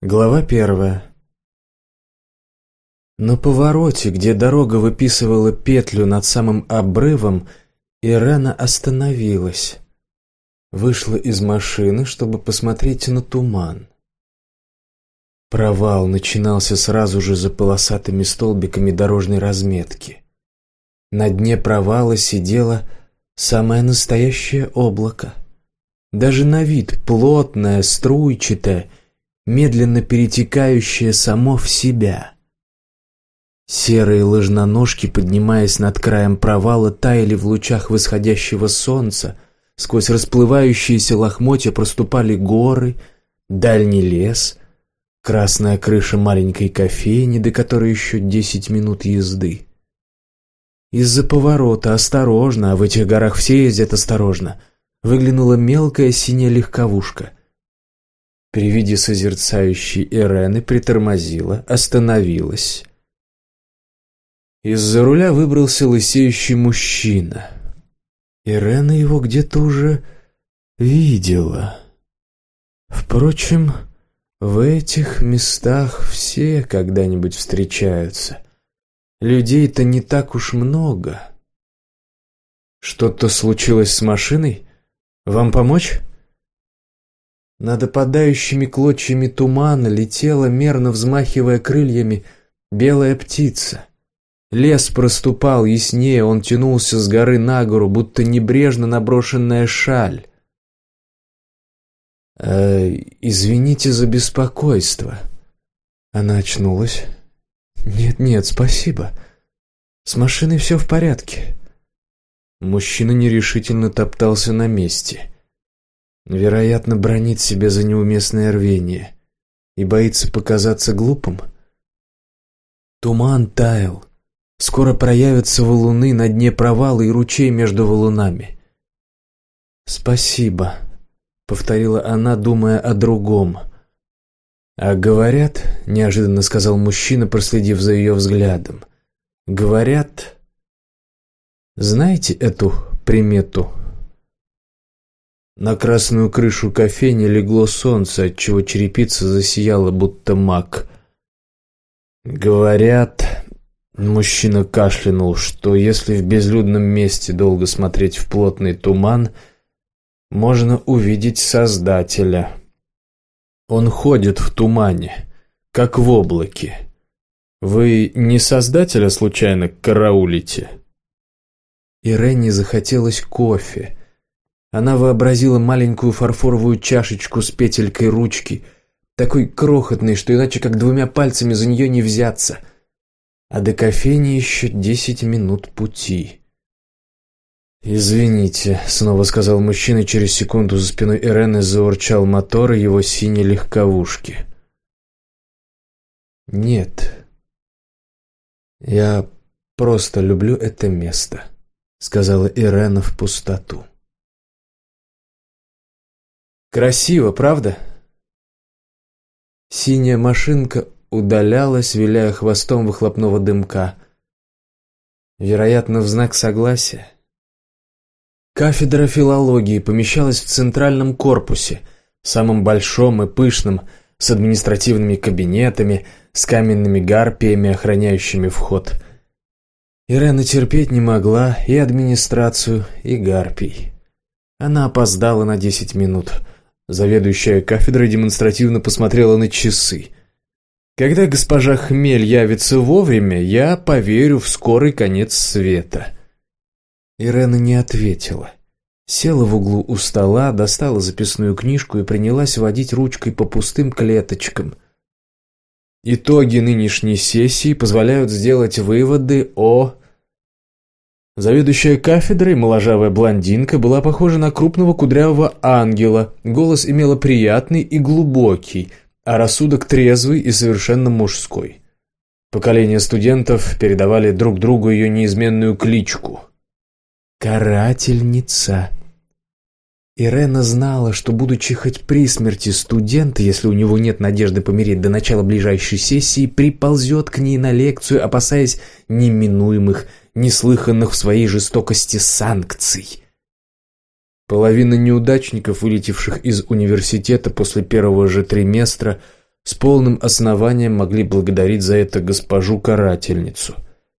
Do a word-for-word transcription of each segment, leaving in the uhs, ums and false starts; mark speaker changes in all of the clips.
Speaker 1: Глава первая. На повороте, где дорога выписывала петлю над самым обрывом, Ирена остановилась. Вышла из машины, чтобы посмотреть на туман. Провал начинался сразу же за полосатыми столбиками дорожной разметки. На дне провала сидело самое настоящее облако. Даже на вид плотное, струйчатое, медленно перетекающее само в себя. Серые ложноножки, поднимаясь над краем провала, таяли в лучах восходящего солнца, сквозь расплывающиеся лохмотья проступали горы, дальний лес, красная крыша маленькой кофейни, до которой еще десять минут езды. Из-за поворота осторожно, а в этих горах все ездят осторожно, выглянула мелкая синяя легковушка. При виде созерцающей Ирены притормозила, остановилась. Из-за руля выбрался лысеющий мужчина. Ирена его где-то уже видела. Впрочем, в этих местах все когда-нибудь встречаются. Людей-то не так уж много. Что-то случилось с машиной? Вам помочь? Над опадающими клочьями тумана летела, мерно взмахивая крыльями, белая птица. Лес проступал яснее, он тянулся с горы на гору, будто небрежно наброшенная шаль. «Э, извините за беспокойство». Она очнулась. «Нет-нет, спасибо. С машиной все в порядке». Мужчина нерешительно топтался на месте. Вероятно, бранит себя за неуместное рвение и боится показаться глупым. Туман таял. Скоро проявятся валуны на дне провала и ручей между валунами. «Спасибо», — повторила она, думая о другом. «А говорят, — неожиданно сказал мужчина, проследив за ее взглядом, — говорят, знаете эту примету? На красную крышу кофейни легло солнце, отчего черепица засияла, будто мак. Говорят, мужчина кашлянул, что если в безлюдном месте долго смотреть в плотный туман, можно увидеть Создателя. Он ходит в тумане, как в облаке. Вы не Создателя случайно караулите?» Ирене захотелось кофе. Она вообразила маленькую фарфоровую чашечку с петелькой ручки, такой крохотной, что иначе как двумя пальцами за нее не взяться. А до кофейни еще десять минут пути. «Извините», — снова сказал мужчина, через секунду за спиной Ирены заурчал мотор его синей легковушки. «Нет, я просто люблю это место», — сказала Ирена в пустоту. «Красиво, правда?» Синяя машинка удалялась, виляя хвостом выхлопного дымка. Вероятно, в знак согласия. Кафедра филологии помещалась в центральном корпусе, самом большом и пышном, с административными кабинетами, с каменными гарпиями, охраняющими вход. Ирена терпеть не могла и администрацию, и гарпий. Она опоздала на десять минут. Заведующая кафедрой демонстративно посмотрела на часы. «Когда госпожа Хмель явится вовремя, я поверю в скорый конец света». Ирена не ответила. Села в углу у стола, достала записную книжку и принялась водить ручкой по пустым клеточкам. Итоги нынешней сессии позволяют сделать выводы о... Заведующая кафедрой, моложавая блондинка, была похожа на крупного кудрявого ангела, голос имела приятный и глубокий, а рассудок трезвый и совершенно мужской. Поколения студентов передавали друг другу ее неизменную кличку — «Карательница». Ирена знала, что, будучи хоть при смерти студента, если у него нет надежды помереть до начала ближайшей сессии, приползет к ней на лекцию, опасаясь неминуемых, неслыханных в своей жестокости санкций. Половина неудачников, вылетевших из университета после первого же триместра, с полным основанием могли благодарить за это госпожу-карательницу.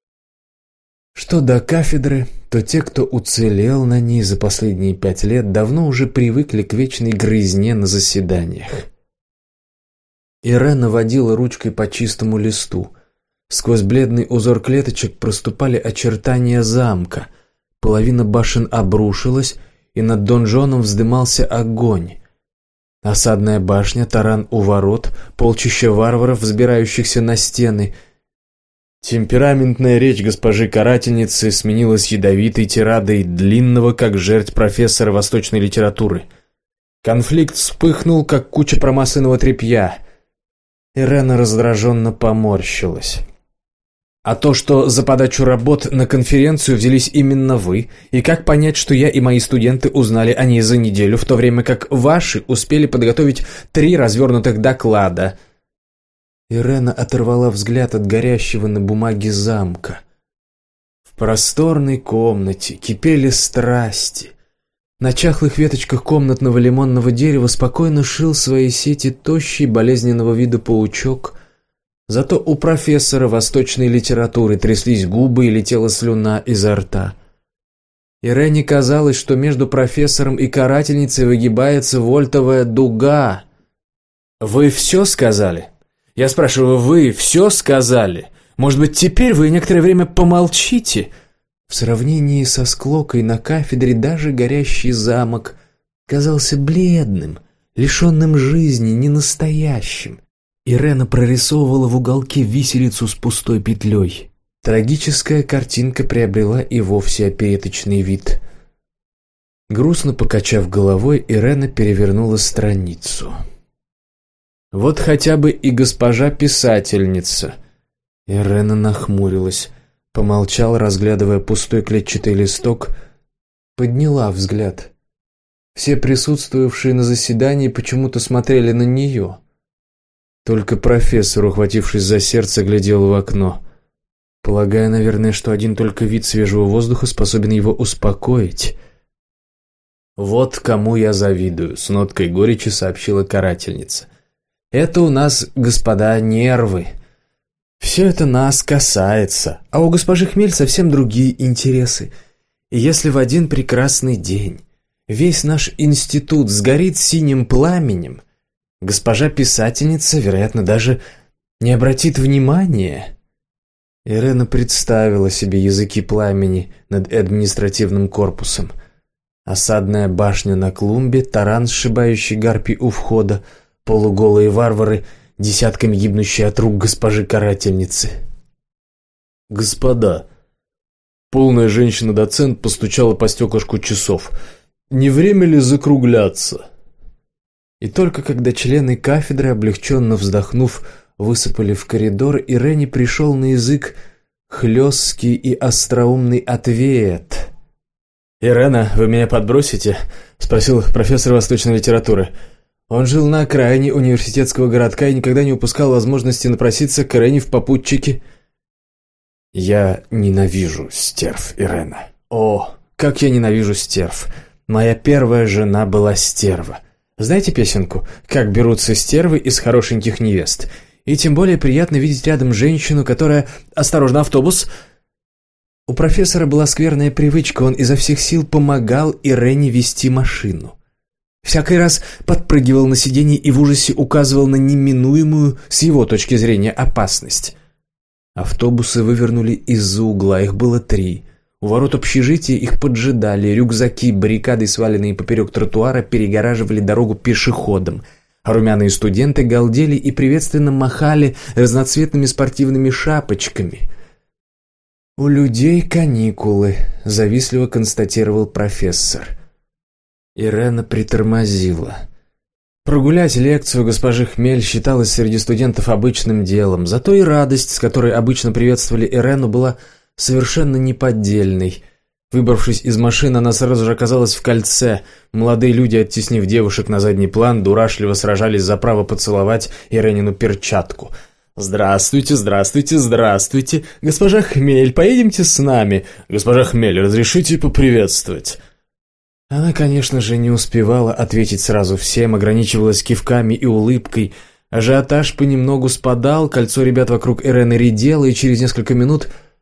Speaker 1: Что до кафедры, то те, кто уцелел на ней за последние пять лет, давно уже привыкли к вечной грызне на заседаниях. Ирена водила ручкой по чистому листу. Сквозь бледный узор клеточек проступали очертания замка. Половина башен обрушилась, и над донжоном вздымался огонь. Осадная башня, таран у ворот, полчища варваров, взбирающихся на стены. Темпераментная речь госпожи-карательницы сменилась ядовитой тирадой длинного, как жерть профессора восточной литературы. Конфликт вспыхнул, как куча промасленного тряпья. Ирена раздраженно поморщилась. А то, что за подачу работ на конференцию взялись именно вы, и как понять, что я и мои студенты узнали о ней за неделю, в то время как ваши успели подготовить три развернутых доклада? Ирена оторвала взгляд от горящего на бумаге замка. В просторной комнате кипели страсти. На чахлых веточках комнатного лимонного дерева спокойно шил свои сети тощий болезненного вида паучок. Зато у профессора восточной литературы тряслись губы и летела слюна изо рта. Ирене казалось, что между профессором и карательницей выгибается вольтовая дуга. «Вы все сказали? Я спрашиваю, вы все сказали? Может быть, теперь вы некоторое время помолчите?» В сравнении со склокой на кафедре даже горящий замок казался бледным, лишенным жизни, ненастоящим. Ирена прорисовывала в уголке виселицу с пустой петлей. Трагическая картинка приобрела и вовсе опереточный вид. Грустно покачав головой, Ирена перевернула страницу. Вот хотя бы и госпожа-писательница. Ирена нахмурилась, помолчала, разглядывая пустой клетчатый листок, подняла взгляд. Все присутствовавшие на заседании почему-то смотрели на нее. Только профессор, ухватившись за сердце, глядел в окно. Полагая, наверное, что один только вид свежего воздуха способен его успокоить. «Вот кому я завидую», — с ноткой горечи сообщила карательница. «Это у нас, господа, нервы. Все это нас касается, а у госпожи Хмель совсем другие интересы. И если в один прекрасный день весь наш институт сгорит синим пламенем, госпожа-писательница, вероятно, даже не обратит внимания». Ирена представила себе языки пламени над административным корпусом. Осадная башня на клумбе, таран, сшибающий гарпий у входа, полуголые варвары, десятками гибнущие от рук госпожи-карательницы. «Господа!» Полная женщина-доцент постучала по стеклышку часов. «Не время ли закругляться?» И только когда члены кафедры, облегченно вздохнув, высыпали в коридор, Ирене пришел на язык хлесткий и остроумный ответ. «Ирена, вы меня подбросите?» — спросил профессор восточной литературы. Он жил на окраине университетского городка и никогда не упускал возможности напроситься к Ирене в попутчики. «Я ненавижу стерв, Ирена. О, как я ненавижу стерв. Моя первая жена была стерва. Знаете песенку «Как берутся стервы из хорошеньких невест»? И тем более приятно видеть рядом женщину, которая... Осторожно, автобус!» У профессора была скверная привычка, он изо всех сил помогал Ирене вести машину. Всякий раз подпрыгивал на сиденье и в ужасе указывал на неминуемую, с его точки зрения, опасность. Автобусы вывернули из-за угла, их было три. У ворот общежития их поджидали, рюкзаки, баррикады, сваленные поперек тротуара, перегораживали дорогу пешеходам. А румяные студенты галдели и приветственно махали разноцветными спортивными шапочками. «У людей каникулы», — завистливо констатировал профессор. Ирена притормозила. Прогулять лекцию госпожи Хмель считалось среди студентов обычным делом, зато и радость, с которой обычно приветствовали Ирену, была совершенно неподдельной. Выбравшись из машины, она сразу же оказалась в кольце. Молодые люди, оттеснив девушек на задний план, дурашливо сражались за право поцеловать Иренину перчатку. «Здравствуйте, здравствуйте, здравствуйте! Госпожа Хмель, поедемте с нами! Госпожа Хмель, разрешите поприветствовать?» Она, конечно же, не успевала ответить сразу всем, ограничивалась кивками и улыбкой. Ажиотаж понемногу спадал, кольцо ребят вокруг Эрены редело, и через несколько минут